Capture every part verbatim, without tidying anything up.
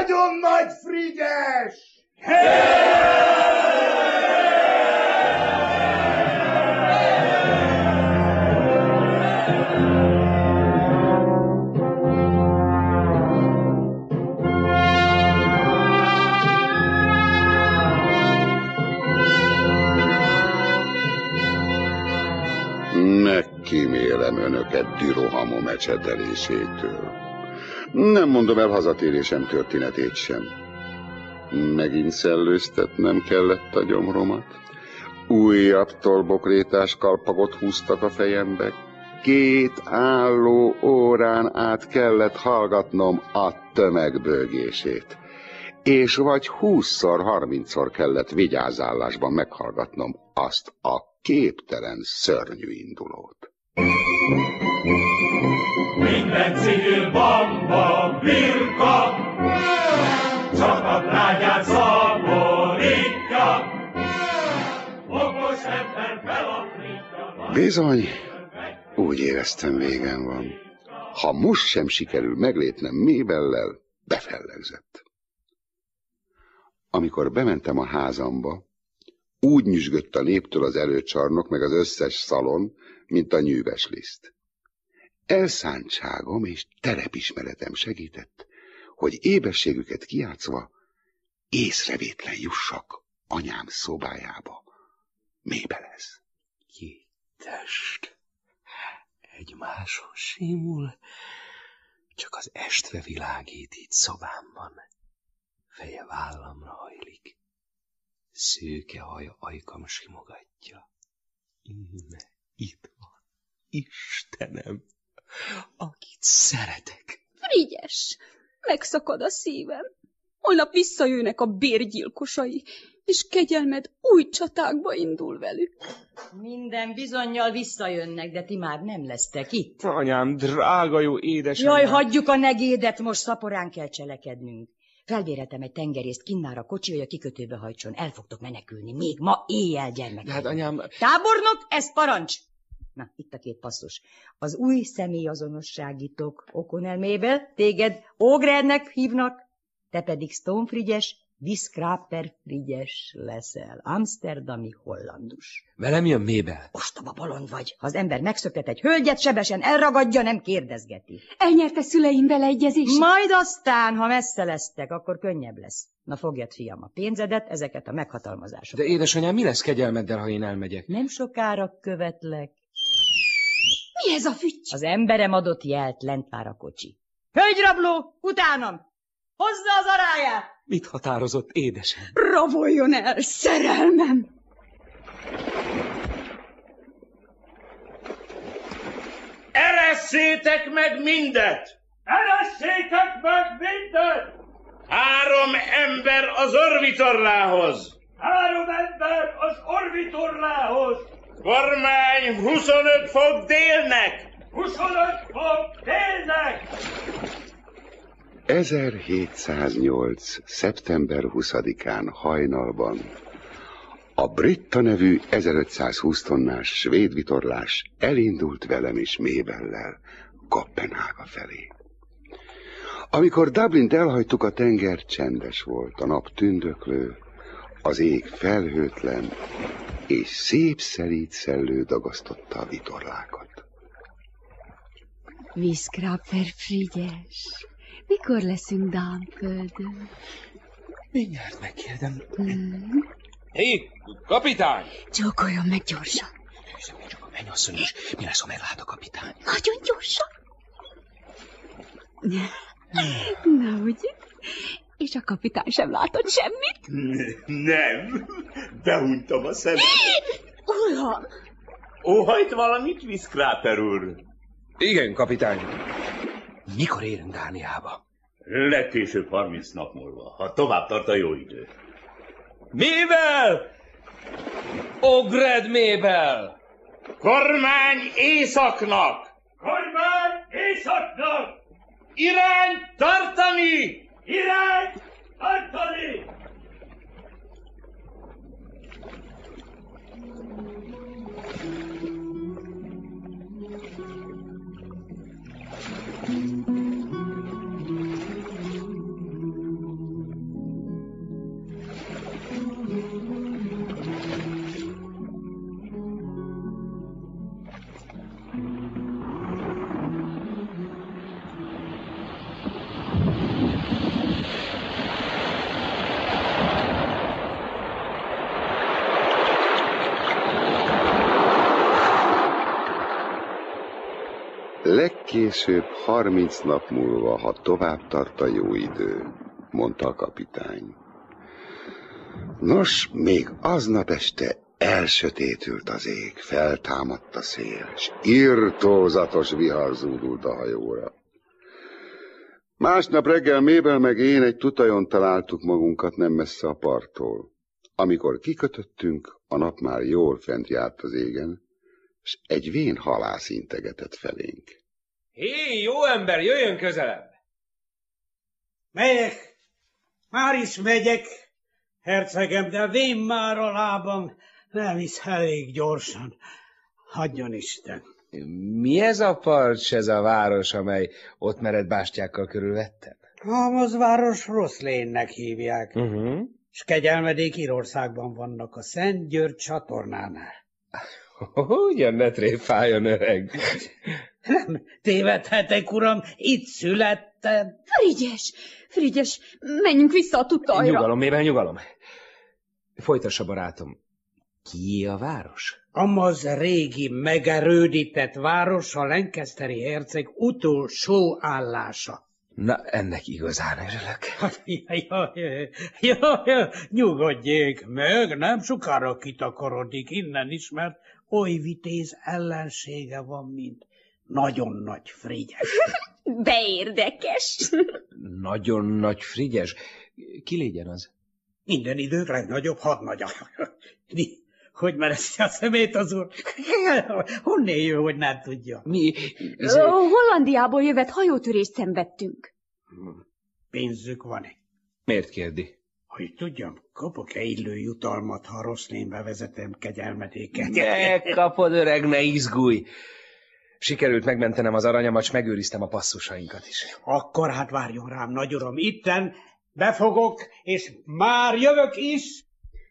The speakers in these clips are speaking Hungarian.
Nagyon nagy Frigyes! Megkímélem önöket dürohamom ecsetelésétől. Nem mondom el hazatérésem történetét sem. Megint szellőztetnem kellett a gyomromat. Újabb tolbokrétás kalpagot húztak a fejembe. Két álló órán át kellett hallgatnom a tömegbőgését. És vagy húszszor, harmincszor kellett vigyázállásban meghallgatnom azt a képtelen szörnyű indulót. Minden civil bamba birka, csak a trágyát szaporítja, okos ember felaprítja. Bizony, úgy éreztem, végem van. Ha most sem sikerül meglépnem Mabellel, befellegzett. Amikor bementem a házamba, úgy nyüzsgött a néptől az előcsarnok, meg az összes szalon, mint a nyűves liszt. Elszántságom és terepismeretem segített, hogy éberségüket kijátszva észrevétlen jussak anyám szobájába. Mabelhez. Két test egymáson simul, csak az estre világít itt szobámban. Feje vállamra hajlik, szőke haja ajkam simogatja. Íme, itt van, Istenem, akit szeretek. Frigyes, megszakad a szívem. Holnap visszajönnek a bérgyilkosai, és kegyelmed új csatákba indul velük. Minden bizonnyal visszajönnek, de ti már nem lesztek itt. Anyám, drága jó édesanyám. Jaj, hagyjuk a negédet, most szaporán kell cselekednünk. Felbéreltem egy tengerészt kinnár a kocsi, hogy a kikötőbe hajtson. El fogtok menekülni, még ma éjjel, gyermek. De hát anyám... Tábornok, ez parancs! Na, itt a két passzus. Az új személyazonosságítok okonelméből, téged Ogrednek hívnak, te pedig Stonefrigyes, Discraper Frigyes leszel. Amsterdami hollandus. Velem jön Mabel. Ostoba bolond vagy. Ha az ember megszöktet egy hölgyet, sebesen elragadja, nem kérdezgeti. Elnyerte szüleim beleegyezését. Majd aztán, ha messze lesztek, akkor könnyebb lesz. Na fogjad, fiam, a pénzedet, ezeket a meghatalmazásokat. De édesanyám, mi lesz kegyelmeddel, ha én elmegyek? Nem sokára követlek. Mi ez a fütty? Az emberem adott jelt, lent vár a kocsi. Hölgyrabló, utánam! Hozza az aráját! Mit határozott édesem? Raboljon el, szerelmem! Eresszétek meg mindet! Eresszétek meg mindet! Három ember az orvitorlához! Három ember az orvitorlához! Kormány huszonöt fok délnek! huszonöt fok délnek! ezerhétszáznyolc. szeptember huszadikán hajnalban a Britta nevű ezerötszázhúsz tonnás svéd vitorlás elindult velem és Mabellel Koppenhága felé. Amikor Dublint elhagytuk, a tenger csendes volt, a nap tündöklő, az ég felhőtlen, és szép szelíd szellő dagasztotta a vitorlákat. Discraper Frigyes, mikor leszünk Dánföldön? Mindjárt megkérdem. Hmm. Hé, kapitány! Csókoljon meg gyorsan. Nézzem, még csak a mennyasszony is. Mi lesz, ha meglát a kapitány? Nagyon gyorsan. Na, ugye? És a kapitány sem látott semmit? Nem, behuntam a szemet. Uram! Óhajt valamit, Discraper úr? Igen, kapitány. Mikor érünk Dániába? Legkésőbb harminc nap múlva, ha tovább tart a jó idő. Mabel! Ogred Mabel! Kormány északnak! Kormány északnak! Irány tartani! Irány tartani! Legkésőbb harminc nap múlva, ha tovább tart a jó idő, mondta a kapitány. Nos, még aznap este elsötétült az ég, feltámadt a szél, és irtózatos vihar zúdult a hajóra. Másnap reggel Mabel meg én egy tutajon találtuk magunkat nem messze a parttól. Amikor kikötöttünk, a nap már jól fent járt az égen, és egy vén halász integetett felénk. Hé, jó ember, jöjjön közelebb! Megyek, már is megyek, hercegem, de vén már a lábam, nem visz elég gyorsan. Hagyjon Isten. Mi ez a parcs, ez a város, amely ott mered bástyákkal körülvetted? Hamazváros Roszlénnek hívják, Uh-huh. és kegyelmedék Írországban vannak a Szent György csatornánál. Ugyan ne tréfáljon, öreg. Nem tévedhetek, uram, itt születtem. Frigyes, Frigyes, menjünk vissza a tutajra. Nyugalom, Mabel, nyugalom. Folytassa, barátom. Kié a város? Amaz régi, megerődített város a Lancasteri herceg utolsó állása. Na, ennek igazán örülök. Hát, jaj, jaj, jaj, jaj, nyugodjék meg, nem sokára kitakarodik innen is, mert oly vitéz ellensége van, mint nagyon nagy Frigyes. Beérdekes. Nagyon nagy Frigyes. Ki légyen az? Minden idők legnagyobb hadnagya. Hogy mereszti a szemét az úr? Honnét jön, hogy nem tudja? Mi? Ez... Hollandiából jövet hajótörést szenvedtünk. Pénzük van-e? Miért kérdi? Hogy tudjam, kapok-e illő jutalmat, ha Roszlénbe vezetem kegyelmedéket? Megkapod, öreg, ne izgulj! Sikerült megmentenem az aranyamat, s megőriztem a passzusainkat is. Akkor hát várjon rám, nagy uram, itten befogok, és már jövök is!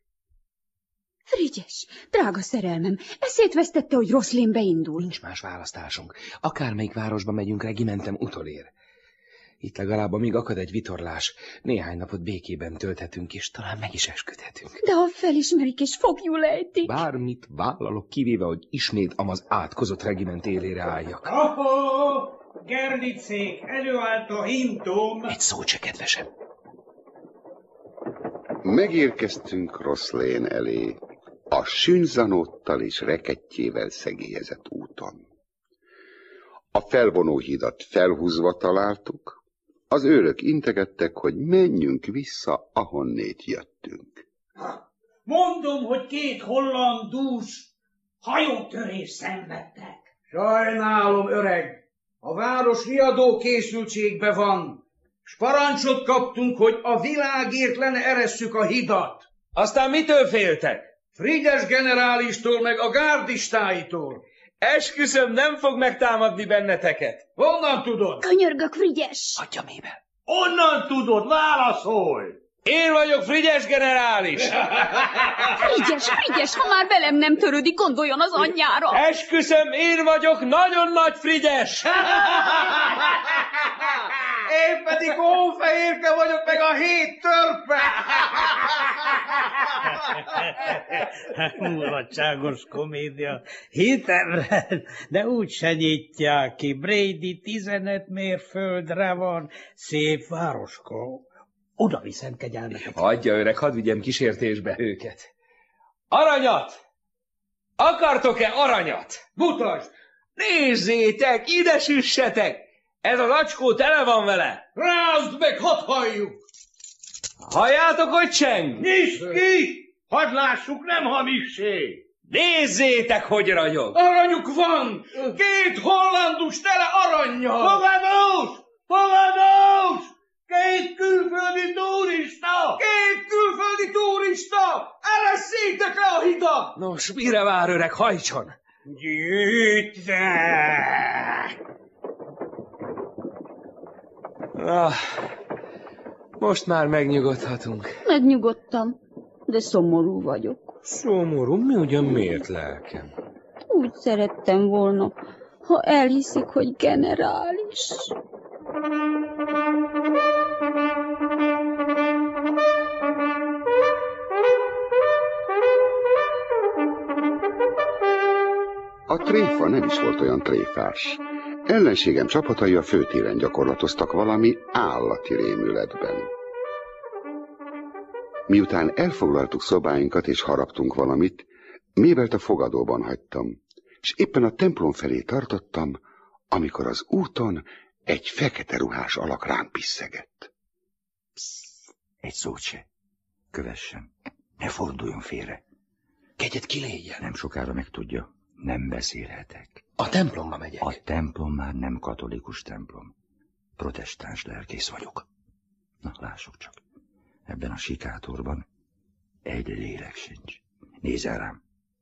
Frigyes, drága szerelmem, eszét vesztette, hogy Roszlénbe indul. Nincs más választásunk. Akármelyik városba megyünk, regimentem utolér. Itt legalább amíg akad egy vitorlás, néhány napot békében tölthetünk, és talán meg is esküdhetünk. De ha felismerik és foglyul ejtik... Bármit vállalok, kivéve, hogy ismét amaz átkozott regiment élére álljak. Ahó, Gernicék, előállt a hintóm. Egy szót se, kedvesem. Megérkeztünk Roszlén elé, a sünzanóttal és rekettjével szegélyezett úton. A felvonóhidat felhúzva találtuk, az őrök integettek, hogy menjünk vissza, ahonnét jöttünk. Mondom, hogy két holland dús hajótörés szenvedtek. Sajnálom, öreg, a város riadó készültségbe van, s parancsot kaptunk, hogy a világért lenne eresszük a hidat. Aztán mitől féltek? Frigyes generálistól meg a gárdistáitól. Esküszöm, nem fog megtámadni benneteket. Honnan tudod? Könyörgök, Frigyes! Hagyja, Mabel. Honnan tudod? Válaszolj! Én vagyok Frigyes generális. Frigyes, Frigyes, ha már velem nem törődik, gondoljon az anyjára. Esküszöm, én vagyok nagyon nagy Frigyes. Én pedig Hófehérke vagyok, meg a hét törpe! Mulatságos komédia. Hitemre, de úgy se nyitják ki. Brady tizenöt mérföldre van. Szép városka. Oda viszem kegyelmeket. Hagyja, öreg, hadd vigyem kísértésbe őket. Aranyat! Akartok-e aranyat? Mutasd! Nézzétek, ide süssetek! Ez az acskó tele van vele! Rázd meg, hadd halljuk! Halljátok, hogy cseng? Nyisd ki! Hadd lássuk, nem hamissé! Nézzétek, hogy ragyog! Aranyuk van! Két hollandus tele arannyal! Fogadós! Fogadós! Két külföldi turista! Két külföldi turista! Eresszétek le a hidat! Nos, mire vár, öreg, hajtson! Gyűjte! Ah, most már megnyugodhatunk. Megnyugodtam, de szomorú vagyok. Szomorú? Mi ugyan miért, lelkem? Úgy szerettem volna, ha elhiszik, hogy generális. A tréfa nem is volt olyan tréfás. Ellenségem csapatai a főtéren gyakorlatoztak valami állati rémületben. Miután elfoglaltuk szobáinkat és haraptunk valamit, Mabelt a fogadóban hagytam, és éppen a templom felé tartottam, amikor az úton egy fekete ruhás alak rám pisszegett. Psz, egy szót se. Kövessen. Ne forduljon félre. Kegyed kilégyen. Nem sokára megtudja. Nem beszélhetek. A templomba megyek. A templom már nem katolikus templom. Protestáns lelkész vagyok. Na, lássuk csak. Ebben a sikátorban egy lélek sincs. Nézzel rám.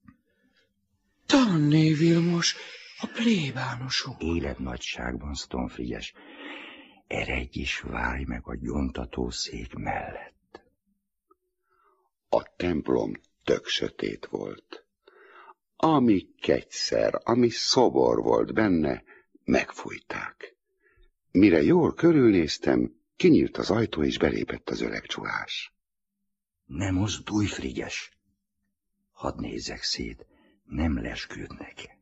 Tanné Vilmos, a plébánosunk. Életnagyságban, Stonefrigyes. Eredj is várj meg a gyontató szék mellett. A templom tök sötét volt. Ami kegyszer, ami szobor volt benne, megfújták. Mire jól körülnéztem, kinyílt az ajtó, és belépett az öreg csuhás. Nem mozdulj, Frigyes! Hadd nézzek szét, nem lesküdnek.